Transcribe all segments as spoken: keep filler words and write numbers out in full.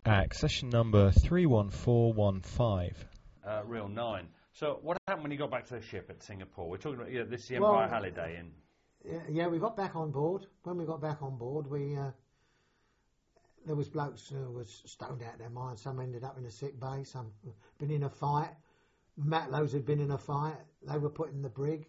Accession number three one four one five. Uh, real nine. So what happened when you got back to the ship at Singapore? We're talking about yeah, this is the Well, Empire Halliday and Yeah, yeah, we got back on board. When we got back on board, we uh, there was blokes who was stoned out of their minds. Some ended up in a sick bay. Some been in a fight. Matlows had been in a fight. They were put in the brig.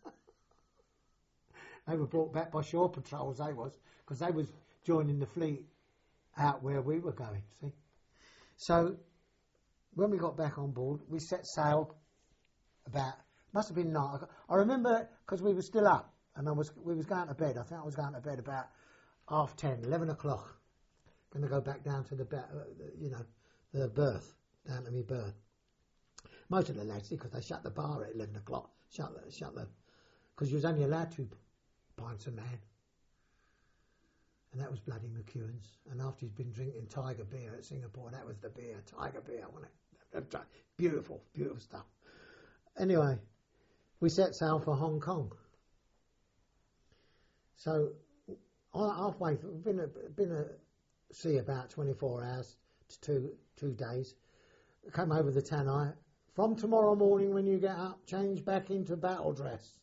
They were brought back by shore patrols. They was because they was joining the fleet out where we were going. See, so when we got back on board, we set sail. About must have been night. I remember because we were still up. And I was, we was going to bed. I think I was going to bed about half ten, eleven o'clock. Going to go back down to the, be- uh, you know, the berth, down to me berth. Most of the lads did because they shut the bar at eleven o'clock. Shut the, shut the, because you was only allowed two pints a man. And that was bloody McEwen's. And after he's been drinking Tiger beer at Singapore, that was the beer, Tiger beer, wasn't it? Beautiful, beautiful stuff. Anyway, we set sail for Hong Kong. So halfway, through, been a, been a sea about twenty-four hours to two two days. Come over the Tanai. From tomorrow morning when you get up, change back into battle dress.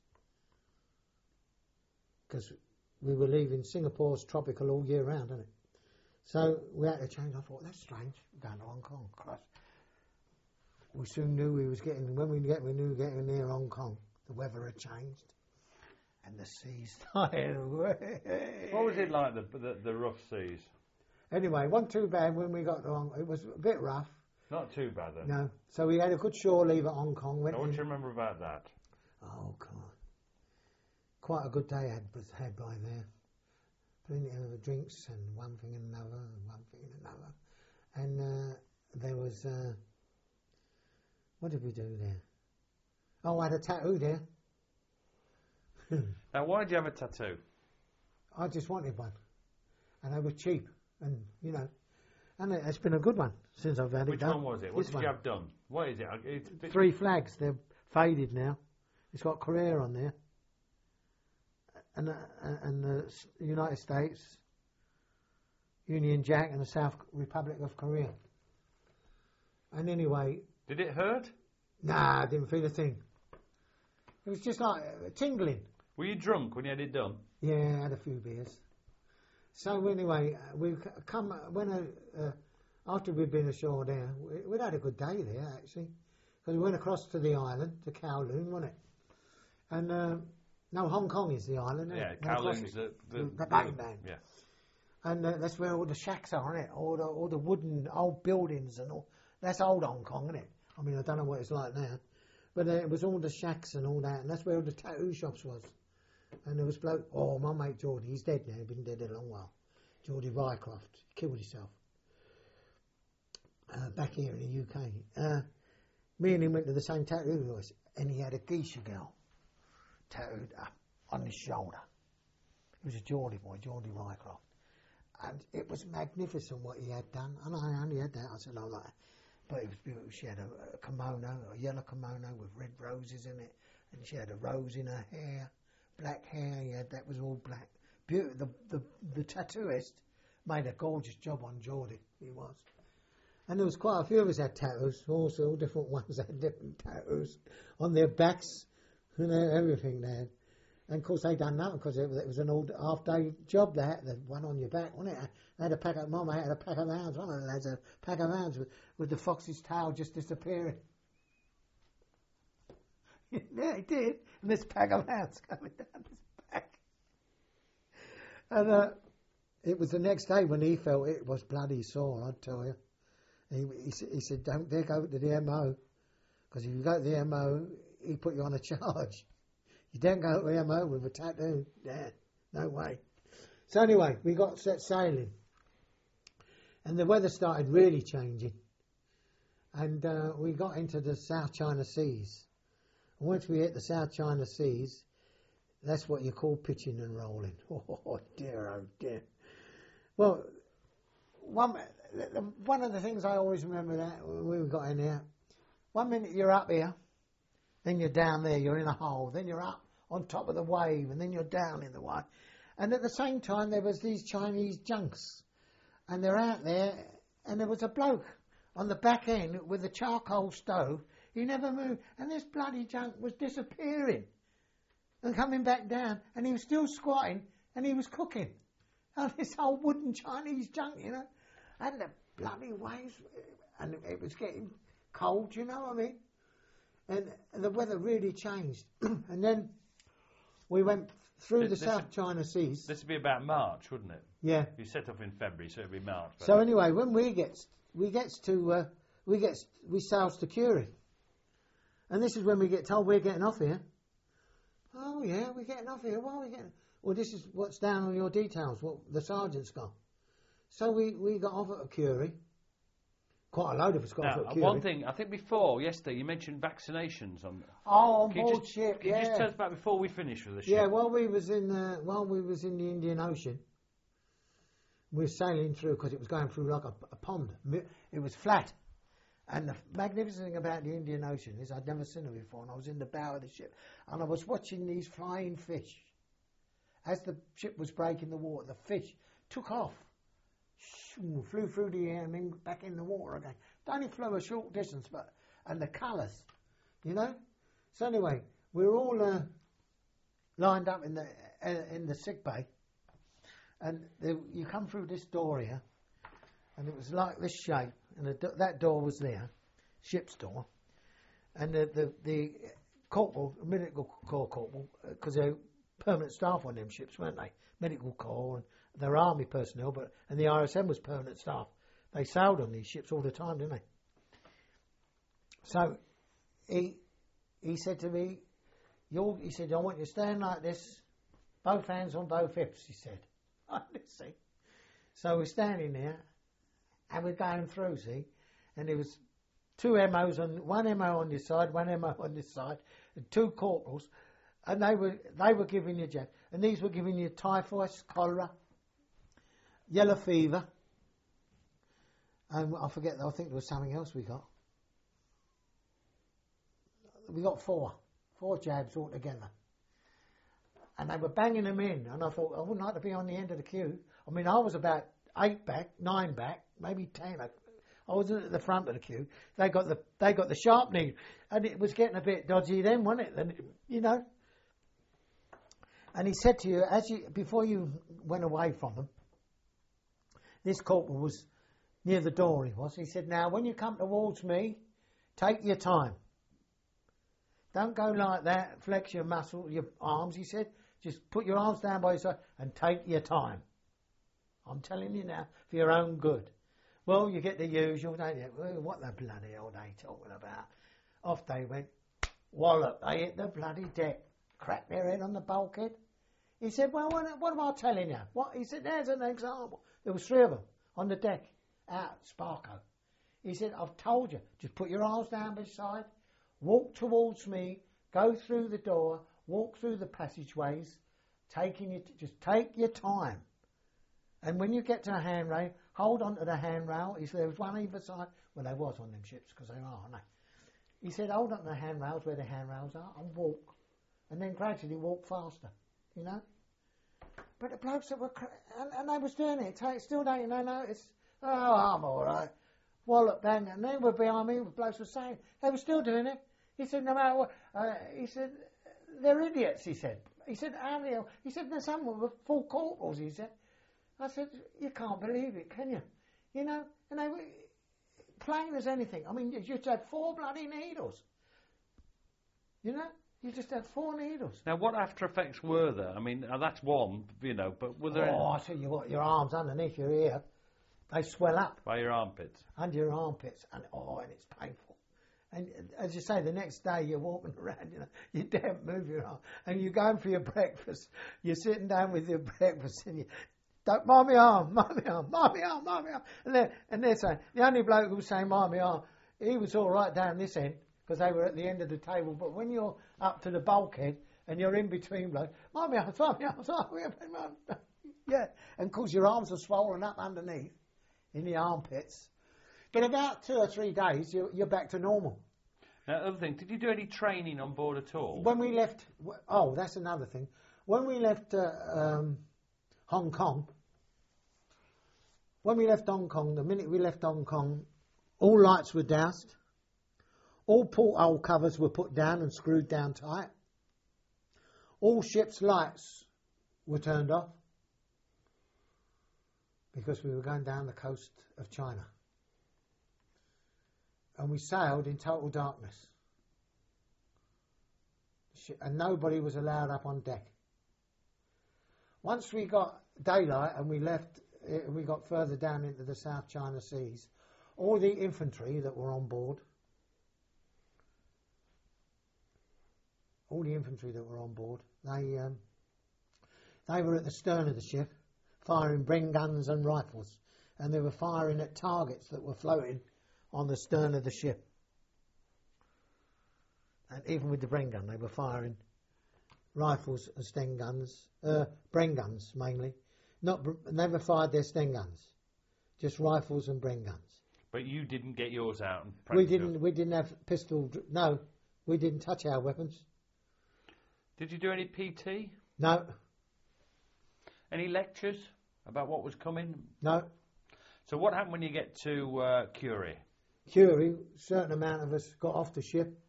Because we were leaving Singapore's tropical all year round, isn't it? So we had to change. I thought, that's strange. We're going to Hong Kong. Christ. We soon knew we was getting, when we get, we knew we were getting near Hong Kong. The weather had changed. And the seas started. what was it like, the, the the rough seas? Anyway, wasn't too bad when we got to Hong Kong. It was a bit rough. Not too bad then. No. So we had a good shore leave at Hong Kong. Went now, what in. do you remember about that? Oh, God. Quite a good day I had, had by there. Plenty of drinks and one thing and another and one thing and another. And uh, there was... Uh, what did we do there? Oh, I had a tattoo there. Now, why did you have a tattoo? I just wanted one, and they were cheap, and you know, and it, it's been a good one since I've had Which it done. one was it? What This did one. you have done? What is it? It's a bit Three flags. They're faded now. It's got Korea on there, and uh, and the United States, Union Jack, and the South Republic of Korea. And anyway, Did it hurt? nah, I didn't feel a thing. It was just like uh, tingling. Were you drunk when you had it done? Yeah, I had a few beers. So anyway, uh, we've c- come uh, when uh, uh, after we'd been ashore there, we, we'd had a good day there actually, because we went across to the island, to Kowloon, wasn't it? And uh, no, Hong Kong is the island. Yeah, isn't it? Went across Kowloon's it. the, the, the mainland. Yeah. And uh, that's where all the shacks are, isn't it? All the all the wooden old buildings and all. That's old Hong Kong, isn't it? I mean, I don't know what it's like now, but uh, it was all the shacks and all that, and that's where all the tattoo shops was. And there was bloke, oh, my mate Geordie, he's dead now, he's been dead a long while. Geordie Rycroft, killed himself. Uh, back here in the U K. Uh, me and him went to the same tattoo place, and he had a geisha girl tattooed up on his shoulder. He was a Geordie boy, Geordie Rycroft. And it was magnificent what he had done. And I only had that, I said, I like it. But it was beautiful. She had a, a kimono, a yellow kimono with red roses in it, and she had a rose in her hair. Black hair, yeah, that was all black. Beautiful. The, the the tattooist made a gorgeous job on Geordie. He was, and there was quite a few of us had tattoos. Also, all different ones had different tattoos on their backs, you know, everything they had. And of course, they done that because it, it was an old half day job. They had the one on your back, wasn't it? They had a pack of mama had a pack of hounds. One of the lads had a pack of hounds with, with the fox's tail just disappearing. Yeah, he did. And this pack of hounds coming down his back. And uh, it was the next day when he felt it was bloody sore, I'd tell you. He, he, he said, don't dare go to the M O, because if you go to the M O, he put you on a charge. You don't go to the M O with a tattoo. Yeah, no way. So anyway, we got set sailing. And the weather started really changing. And uh, we got into the South China Seas. And once we hit the South China Seas, that's what you call pitching and rolling. Oh dear, oh dear. Well, one one of the things I always remember that when we got in there, one minute you're up here, then you're down there, you're in a hole, then you're up on top of the wave, and then you're down in the wave. And at the same time, there was these Chinese junks, and they're out there, and there was a bloke on the back end with a charcoal stove. He never moved, and this bloody junk was disappearing and coming back down, and he was still squatting, and he was cooking on this old wooden Chinese junk, you know, and the bloody waves, and it was getting cold, you know what I mean? And, and the weather really changed, and then we went through This- the this South would- China Seas. This would be about March, wouldn't it? Yeah. You set off in February, so it'd be March. but- So anyway, when we gets we gets to uh, we gets we sails to Curie, and this is when we get told we're getting off here. Oh yeah, we're getting off here. Why are we getting? Well, this is what's down on your details. What the sergeant's got. So we, we got off at Curie. Quite a load of us got Now, off at uh, Curie. one thing, I think before, yesterday, you mentioned vaccinations. on. Oh, on Can you board just, ship, can you yeah. just tell us about before we finish with the ship? Yeah, while we was in uh, while we was in the Indian Ocean, we were sailing through because it was going through like a, a pond. Mi- It was flat, and the magnificent thing about the Indian Ocean is I'd never seen it before. And I was in the bow of the ship, and I was watching these flying fish. As the ship was breaking the water, the fish took off, shoo, flew through the air, and then back in the water again. They only flew a short distance, but and the colours, you know. So anyway, we were all uh, lined up in the uh, in the sick bay, and the, you come through this door here, and it was like this shape, and the, do- that door was there, ship's door, and the the, the corporal, medical corps corporal, because they're permanent staff on them ships, weren't they? Medical corps, and they're army personnel, but and the R S M was permanent staff. They sailed on these ships all the time, didn't they? So he he said to me, You'll, he said, I want you to stand like this, both hands on both hips, he said. I see. So we're standing there, and we're going through, see, and there was two M Os on, one M O on this side, one M O on this side, and two corporals, and they were they were giving you jab, and these were giving you typhoid, cholera, yellow fever, and I forget, I think there was something else we got. We got four. Four jabs altogether. And they were banging them in. And I thought, I wouldn't like to be on the end of the queue. I mean, I was about eight back, nine back, maybe ten. I wasn't at the front of the queue. They got the they got the sharpening. And it was getting a bit dodgy then, wasn't it? And, you know. And he said to you, as you before you went away from them, this corporal was near the door, he was. He said, now, when you come towards me, take your time. Don't go like that, flex your muscle, your arms, he said. Just put your arms down by your side and take your time. I'm telling you now, for your own good. Well, you get the usual, don't you? Well, what the bloody hell are they talking about? Off they went, wallop, they hit the bloody deck, cracked their head on the bulkhead. He said, well, what, what am I telling you? What? He said, there's an example. There was three of them on the deck, out, Sparko. He said, I've told you, just put your arms down by your side, walk towards me, go through the door, walk through the passageways, taking your, just take your time. And when you get to a handrail, hold on to the handrail. He said there was one either side. Well, there was on them ships because they are, aren't they? He said, hold on to the handrails where the handrails are and walk. And then gradually walk faster, you know. But the blokes that were, cra- and, and they was doing it, take, still taking no notice. Oh, I'm all right. Wallop, bang, and they were behind me, the blokes were saying, they were still doing it. He said, no matter what, uh, he said, they're idiots, he said. He said, how the hell? He said, there's some were full corporals, he said. I said, you can't believe it, can you? You know, and they were plain as anything. I mean, you just had four bloody needles. You know, you just had four needles. Now, what after effects were there? I mean, uh, that's one, you know, but were there Oh, I tell you what, your arms underneath your ear, they swell up by your armpits? under your armpits, and oh, and it's painful. And as you say, the next day you're walking around, you know, you don't move your arm, and you're going for your breakfast. You're sitting down with your breakfast, and you don't mind my arm, mind my arm, mind my arm, mind my arm. And they're, and they're saying, the only bloke who was saying mind my arm, he was all right down this end, because they were at the end of the table. But when you're up to the bulkhead, and you're in between blokes, mind my arm, mind my arm, mind my arm. Yeah, and of course your arms are swollen up underneath, in the armpits. But about two or three days, you're, you're back to normal. Now, other thing, did you do any training on board at all? When we left, oh, that's another thing. When we left uh, um, Hong Kong, when we left Hong Kong, the minute we left Hong Kong, all lights were doused, all porthole covers were put down and screwed down tight, all ships' lights were turned off, because we were going down the coast of China. And we sailed in total darkness. And nobody was allowed up on deck. Once we got daylight and we left, uh, we got further down into the South China Seas, all the infantry that were on board, all the infantry that were on board, they um, they were at the stern of the ship, firing Bren guns and rifles, and they were firing at targets that were floating on the stern of the ship. And even with the Bren gun, they were firing rifles and Sten guns, uh, Bren guns mainly. Not never fired their Sten guns, just rifles and Bren guns. But you didn't get yours out and We practice didn't. yours. We didn't have pistol. No, we didn't touch our weapons. Did you do any P T? No, Any lectures about what was coming? no. So what happened when you get to uh, Curie? Curie, a certain amount of us got off the ship,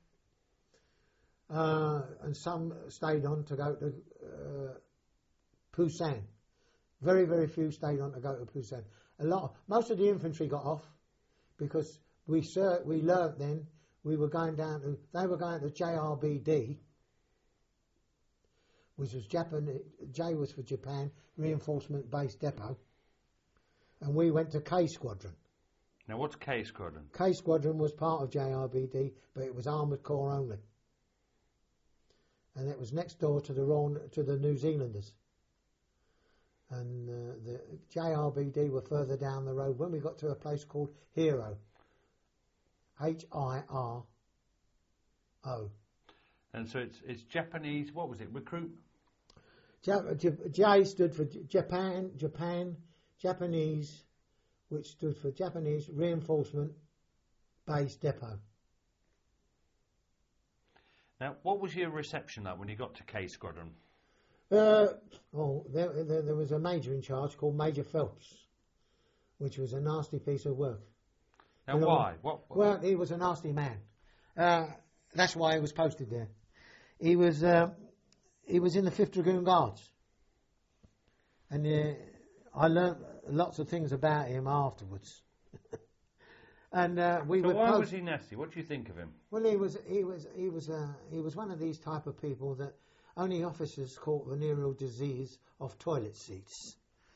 uh, and some stayed on to go to uh, Busan. Very, very few stayed on to go to Busan. A lot, most of the infantry got off because we ser- we learnt then we were going down to. They were going to J R B D, which was Japan. J was for Japan Reinforcement Base Depot, and we went to K Squadron. Now, what's K Squadron? K Squadron was part of J R B D, but it was armoured corps only, and it was next door to the Royal, to the New Zealanders. And uh, the J R B D were further down the road. When we got to a place called Hiro, H I R O. And so it's it's Japanese. What was it? Recruit. J, J, J stood for J- Japan, Japan, Japanese, which stood for Japanese Reinforcement Base Depot. Now, what was your reception like when you got to K Squadron? Uh, oh, there, there, there was a major in charge called Major Phelps, which was a nasty piece of work. Now, You know, why? What? what- Well, he was a nasty man. Uh, that's why he was posted there. He was uh, he was in the fifth Dragoon Guards, and uh, I learnt lots of things about him afterwards. and uh, we so were why post- was he nasty? What do you think of him? Well, he was he was he was uh, he was one of these type of people that only officers caught venereal disease of toilet seats.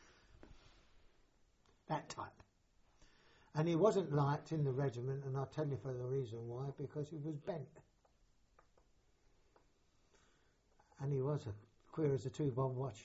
That type. And he wasn't liked in the regiment, and I'll tell you for the reason why, because he was bent. And he was a, queer as a two-bob watch.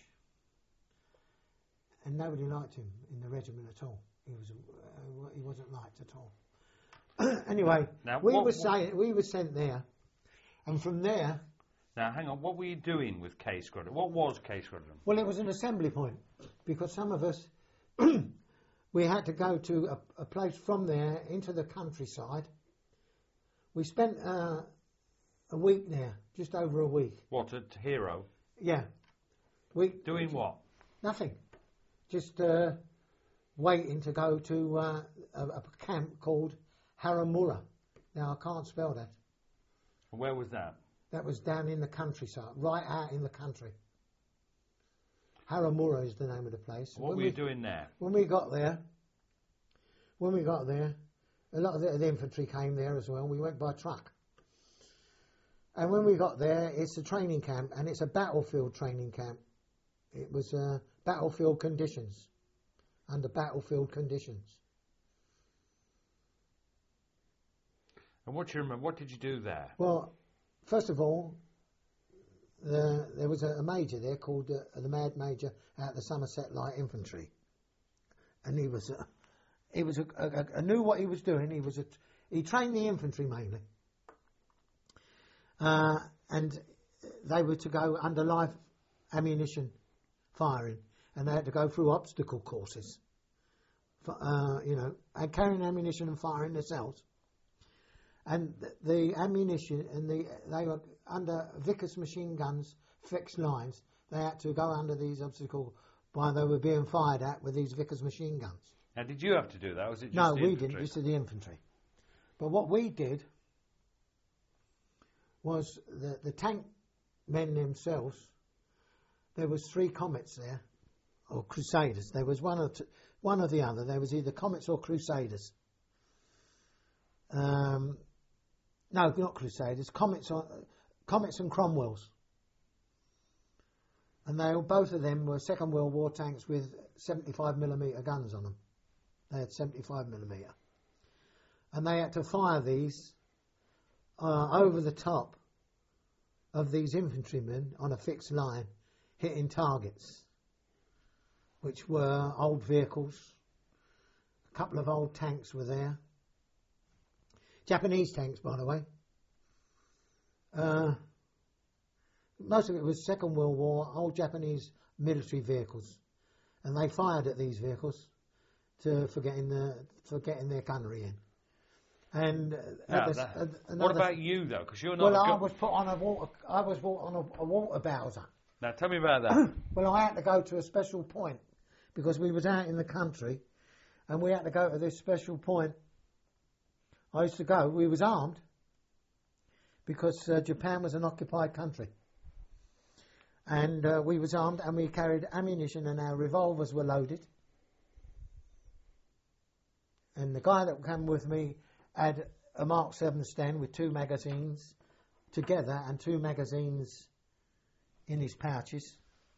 And nobody liked him in the regiment at all. He was uh, he wasn't liked at all. Anyway, Now, we what- were saying we were sent there, and from there, Now, hang on. What were you doing with K Squadron? What was K Squadron? well, it was an assembly point, because some of us we had to go to a, a place from there into the countryside. We spent uh, a week there, just over a week. What, at Hero? Yeah, we Doing what? nothing, just uh, waiting to go to uh, a, a camp called Haramura. Now I can't spell that. Where was that? That was down in the countryside, right out in the country. Haramura is the name of the place. What When were we- you doing there? When we got there, when we got there, a lot of the, the infantry came there as well. We went by truck. And when we got there, it's a training camp, and it's a battlefield training camp. It was uh, battlefield conditions, under battlefield conditions. And what do you remember? What did you do there? Well, first of all, the, there was a, a major there called uh, the Mad Major out of the Somerset Light Infantry, and he was uh, he was a, a, a, knew what he was doing. He was a, he trained the infantry mainly, uh, and they were to go under live ammunition firing, and they had to go through obstacle courses, for, uh, you know, and carrying ammunition and firing themselves. And th- the ammunition and the they were under Vickers machine guns, fixed lines. They had to go under these obstacles while they were being fired at with these Vickers machine guns. Now, did you have to do that, or was it just No, the we infantry? didn't. This is the infantry. But what we did was the, the tank men themselves, there was three Comets there, or Crusaders. There was one or, two, one or the other. There was either Comets or Crusaders. Um, no, not Crusaders. Comets, or, Comets and Cromwells. And they both of them were Second World War tanks with seventy-five millimeter guns on them. They had seventy-five millimeter. And they had to fire these uh, over the top of these infantrymen on a fixed line, hitting targets, which were old vehicles. A couple of old tanks were there. Japanese tanks, by the way. Uh, most of it was Second World War, old Japanese military vehicles. And they fired at these vehicles to for getting, the, for getting their gunnery in. And uh, Now, the, that- uh, what another- about you, though? Because you're not. well, a I gu- was put on a water. I was put on a, a water bowser. Now, tell me about that. Well, I had to go to a special point because we was out in the country, and we had to go to this special point. I used to go. We was armed because uh, Japan was an occupied country, and uh, we was armed, and we carried ammunition, and our revolvers were loaded. And the guy that came with me had a Mark seven Sten with two magazines together and two magazines in his pouches.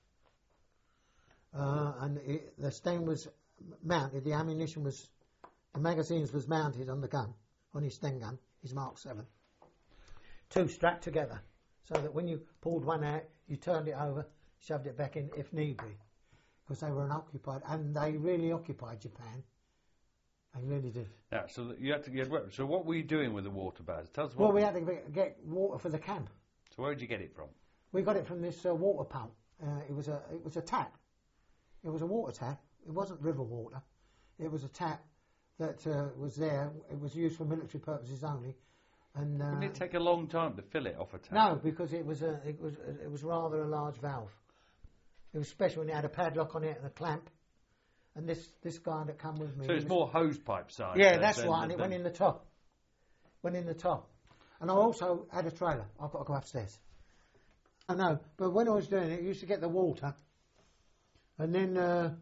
Uh, and it, the Sten was mounted, the ammunition was, the magazines was mounted on the gun, on his Sten gun, his Mark seven. Two strapped together, so that when you pulled one out, you turned it over, shoved it back in if need be. Because they were an occupied, and they really occupied Japan. They really did. Yeah, so that you had to get. So what were you doing with the water bags? Tell us Well, what. we had to get- get water for the camp. So where did you get it from? We got it from this uh, water pump. Uh, it was a it was a tap. It was a water tap. It wasn't river water. It was a tap that uh, was there. It was used for military purposes only. And uh, Didn't it take a long time to fill it off a tap? no, because it was a it was it was rather a large valve. It was special, and it had a padlock on it and a clamp. And this this guy that come with me. So he it's was- more hose pipe size. Yeah, than- that's than- right, and it than- went in the top. Went in the top. And I also had a trailer. I've got to go upstairs. I know, but when I was doing it, I used to get the water. And then uh,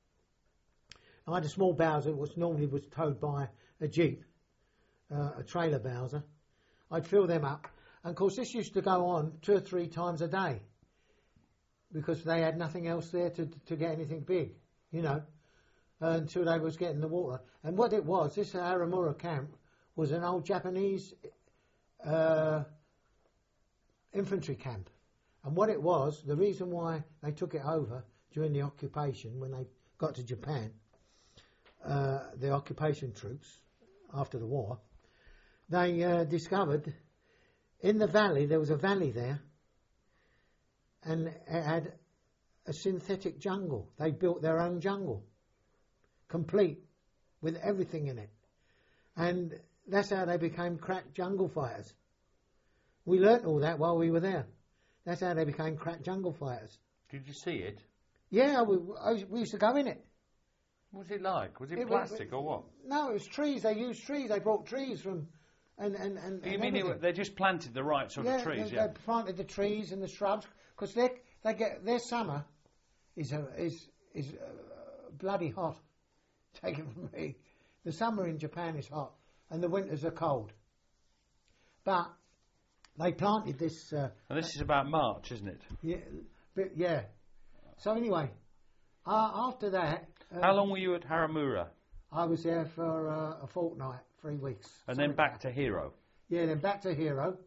I had a small Bowser, which normally was towed by a Jeep, uh, a trailer Bowser. I'd fill them up. And of course, this used to go on two or three times a day because they had nothing else there to, to get anything big, you know. Until they was getting the water. And what it was, this Aramura camp was an old Japanese uh, infantry camp. And what it was, the reason why they took it over during the occupation, when they got to Japan, uh, the occupation troops, after the war, they uh, discovered in the valley, there was a valley there, and it had a synthetic jungle. They built their own jungle. Complete, with everything in it. And that's how they became crack jungle fighters. We learnt all that while we were there. That's how they became crack jungle fighters. Did you see it? Yeah, we, I, we used to go in it. What was it like? Was it, It was- plastic or what? No, it was trees. They used trees. They brought trees from... And, and, and, You and mean everything. it, they just planted the right sort yeah, of trees? they, Yeah. they planted the trees and the shrubs because they they get their summer is uh, is is uh, bloody hot. Take it from me. The summer in Japan is hot and the winters are cold. But they planted this. Uh, And this is about March, isn't it? yeah, bit, yeah. So anyway, uh, after that, uh, How long were you at Haramura? I was there for uh, a fortnight, three weeks, And then something back like to Hero. that. Yeah, then back to Hero,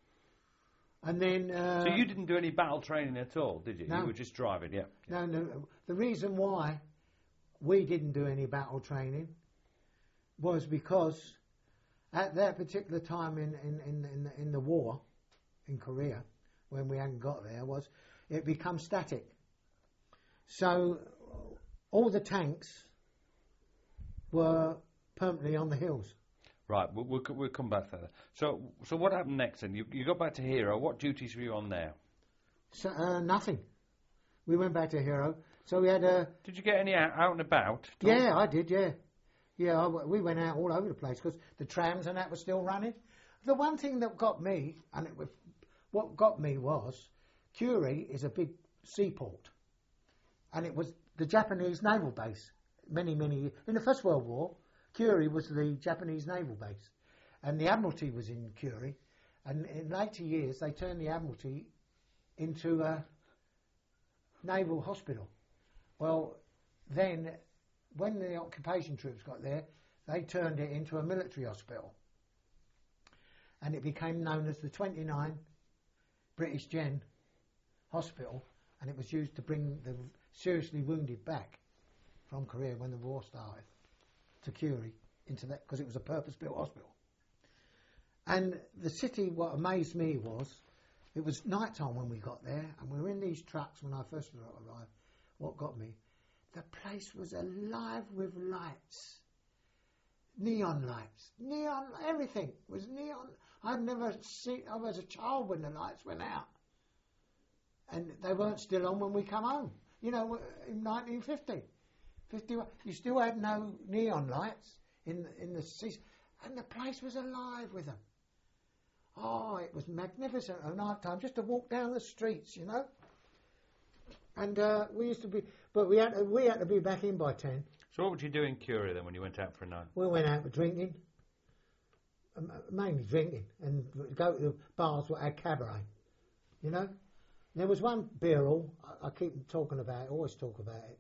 and then. Uh, So you didn't do any battle training at all, did you? No. You were just driving, yeah. No, no. The reason why we didn't do any battle training was because at that particular time in, in, in, in, the, in the war in Korea, when we hadn't got there, was it become static. So all the tanks were permanently on the hills. Right, we'll, we'll, we'll come back to that. So, so what happened next then? You, you got back to Hero. What duties were you on there? So, uh, nothing. We went back to Hero. So we had a... Did you get any out, out and about? Talk- Yeah, I did, yeah. Yeah, I w we went out all over the place because the trams and that were still running. The one thing that got me, and it was, what got me was, Curie is a big seaport, and it was the Japanese naval base. Many, many years. In the First World War, Curie was the Japanese naval base, and the Admiralty was in Curie. And in later years, they turned the Admiralty into a naval hospital. Well, then, when the occupation troops got there, they turned it into a military hospital. And it became known as the twenty-nine British Gen Hospital, and it was used to bring the seriously wounded back from Korea when the war started to Curie, into that, because it was a purpose-built hospital. And the city, what amazed me was, it was night time when we got there, and we were in these trucks when I first arrived. What got me? The place was alive with lights. Neon lights. Neon, everything was neon. I'd never seen, I was a child when the lights went out. And they weren't still on when we come home. You know, in nineteen fifty. fifty-one, you still had no neon lights in, in the cities. And the place was alive with them. Oh, it was magnificent at night time just to walk down the streets, you know. And uh, we used to be, but we had to, we had to be back in by ten. So what would you do in Curie then when you went out for a night? We went out for drinking, um, mainly drinking, and go to the bars that had cabaret, you know. And there was one beer hall, I, I keep talking about it, always talk about it,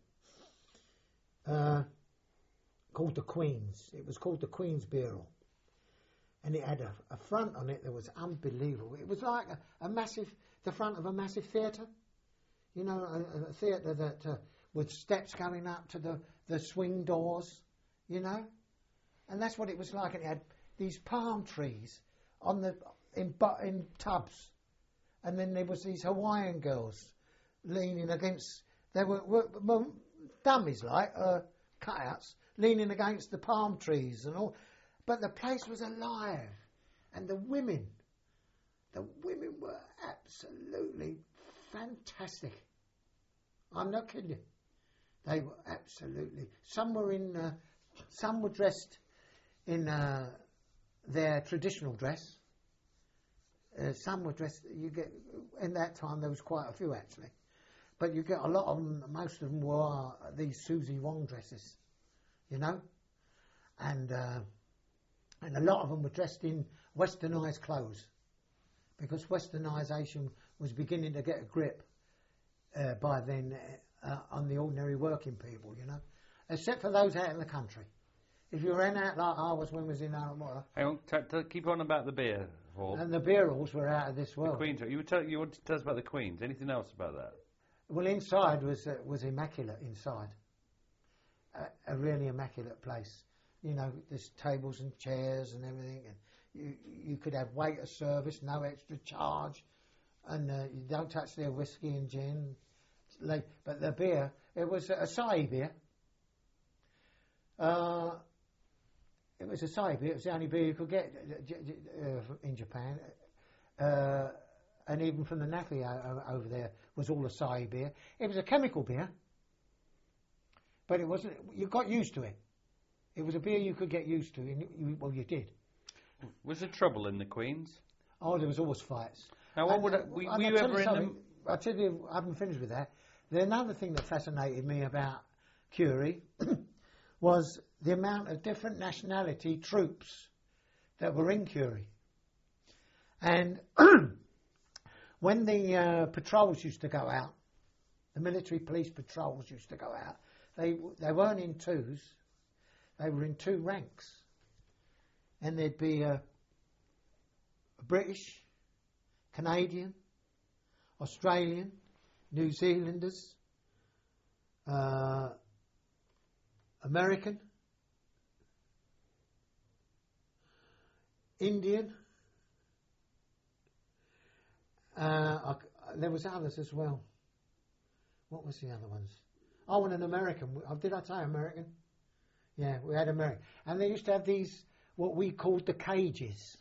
uh, called the Queen's. It was called the Queen's Beer Hall. And it had a, a front on it that was unbelievable. It was like a, a massive, the front of a massive theatre. You know, a, a theatre that, uh, with steps going up to the, the swing doors, you know. And that's what it was like. And it had these palm trees on the, in, in tubs. And then there was these Hawaiian girls leaning against, they were, were, were dummies like, uh, cutouts, leaning against the palm trees and all. But the place was alive, and the women, the women were absolutely fantastic. I'm not kidding you. They were absolutely. Some were in, uh, some were dressed in uh, their traditional dress. Uh, some were dressed. You get in that time there was quite a few actually, but you get a lot of them. Most of them wore these Susie Wong dresses, you know, and. Uh, And a lot of them were dressed in westernised clothes because westernisation was beginning to get a grip uh, by then uh, on the ordinary working people, you know, except for those out in the country. If you ran out like I was when I was in Armora. Hang on, t t keep on about the beer hall. And the beer halls were out of this world. The Queen's. You, were tell, you wanted to tell us about the Queen's. Anything else about that? Well, inside was uh, was immaculate inside. Uh, a really immaculate place. You know, there's tables and chairs and everything, and you you could have waiter service, no extra charge, and uh, you don't touch their whiskey and gin. Like, but the beer, it was a Asahi beer. Uh, it was a Asahi beer. It was the only beer you could get uh, in Japan, uh, and even from the Nafi over there was all Asahi beer. It was a chemical beer, but it wasn't. You got used to it. It was a beer you could get used to, and you, well, you did. Was there trouble in the Queen's? Oh, there was always fights. Now, what and, would uh, it, were, and were I'll you tell ever in something. them? I'll tell you, I haven't finished with that. The another thing that fascinated me about Curie was the amount of different nationality troops that were in Curie. And when the uh, patrols used to go out, the military police patrols used to go out, they they weren't in twos. They were in two ranks, and there'd be a, a British, Canadian, Australian, New Zealanders, uh, American, Indian. Uh, I, there was others as well. What was the other ones? Oh, and an American. Did I say American? Yeah, we had American. And they used to have these, what we called the cages.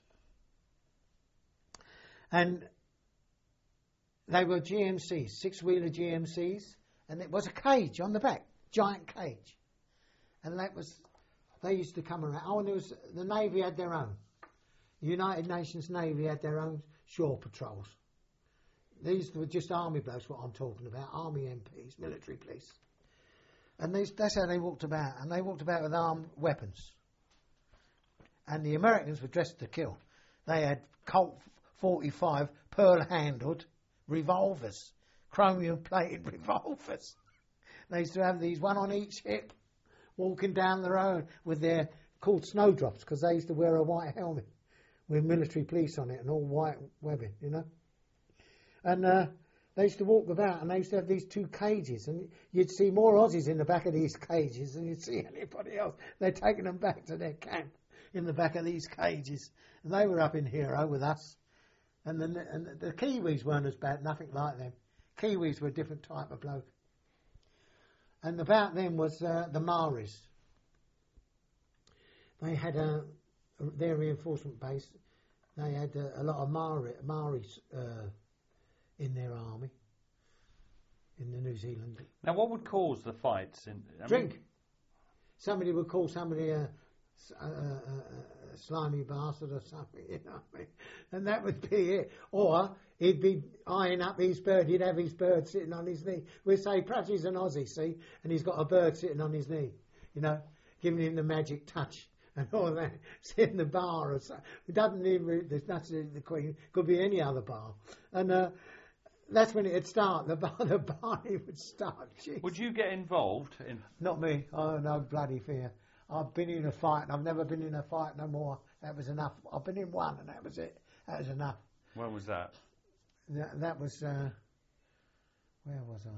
And they were G M Cs, six-wheeler G M Cs, and it was a cage on the back, giant cage. And that was, they used to come around. Oh, and there was, the Navy had their own. The United Nations Navy had their own shore patrols. These were just army blokes, what I'm talking about, army M Ps, military police. And they, that's how they walked about, and they walked about with armed weapons. And the Americans were dressed to kill. They had Colt forty-five pearl-handled revolvers, chromium-plated revolvers. They used to have these, one on each hip, walking down the road with their, called snowdrops, because they used to wear a white helmet with military police on it and all white webbing, you know. And uh, they used to walk about, and they used to have these two cages, and you'd see more Aussies in the back of these cages than you'd see anybody else. They're taking them back to their camp in the back of these cages, and they were up in Hero with us. And the, and the Kiwis weren't as bad, nothing like them. Kiwis were a different type of bloke. And about them was uh, the Maoris. They had a, their reinforcement base. They had a, a lot of Maori, Maoris uh, in their army, in the New Zealand. Now, what would cause the fights? In, I Drink. mean, Somebody would call somebody a, a, a, a slimy bastard or something, you know what I mean? And that would be it. Or he'd be eyeing up his bird. He'd have his bird sitting on his knee. We'd say, perhaps he's an Aussie, see? And he's got a bird sitting on his knee, you know, giving him the magic touch and all that. Sit in the bar or something. It doesn't even, there's nothing the Queen. Could be any other bar. And uh, that's when it'd start. The bar, the party would start. Jeez. would you get involved in? Not me. Oh, no bloody fear. I've been in a fight and I've never been in a fight no more. That was enough. I've been in one and that was it. That was enough. When was that? That, that was, uh, where was I?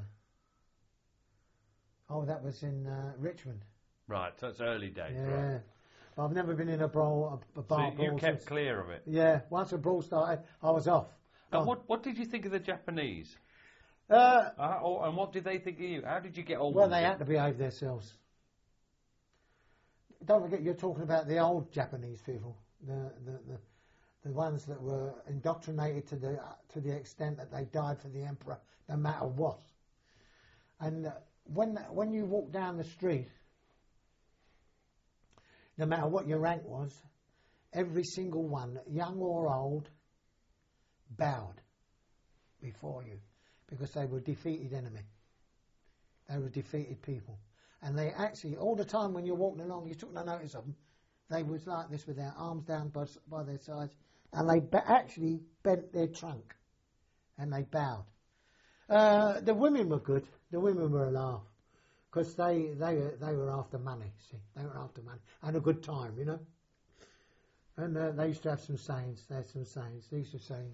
Oh, that was in uh, Richmond. Right, so it's early days. Yeah. Right. But I've never been in a brawl, a, a bar So brawl. you kept since- clear of it. Yeah, once a brawl started, I was off. And Gone. what what did you think of the Japanese? Uh, Uh, or, and what did they think of you? How did you get on well, with they them? had to behave themselves. Don't forget, you're talking about the old Japanese people, the the, the, the ones that were indoctrinated to the uh, to the extent that they died for the emperor, no matter what. And uh, when when you walk down the street, no matter what your rank was, every single one, young or old, bowed before you, because they were defeated enemy. They were defeated people. And they actually, all the time when you're walking along, you took no notice of them. They was like this with their arms down by, by their sides. And they be- actually bent their trunk. And they bowed. Uh, the women were good. The women were a laugh. Because they, they, they were after money, see. They were after money. And a good time, you know. And uh, they used to have some sayings. They had some sayings. They used to say,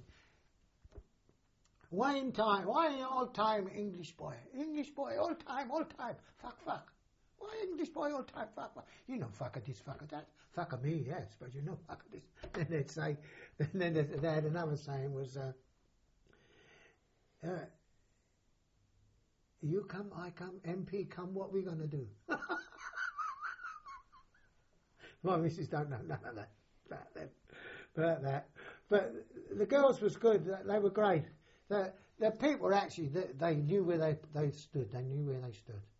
why in time? Why all time English boy? English boy all time, all time. Fuck, fuck. Why English boy all time? Fuck, fuck. You know, fuck this, fuck that. Fuck me, yes, but you know, fuck this. Then they'd say, then they, they had another saying was, uh, uh, you come, I come, M P come, what we gonna do? My missus don't know none of that. About that. About that. But the girls was good. They were great. The, the people were actually, they, they knew where they, they stood. They knew where they stood.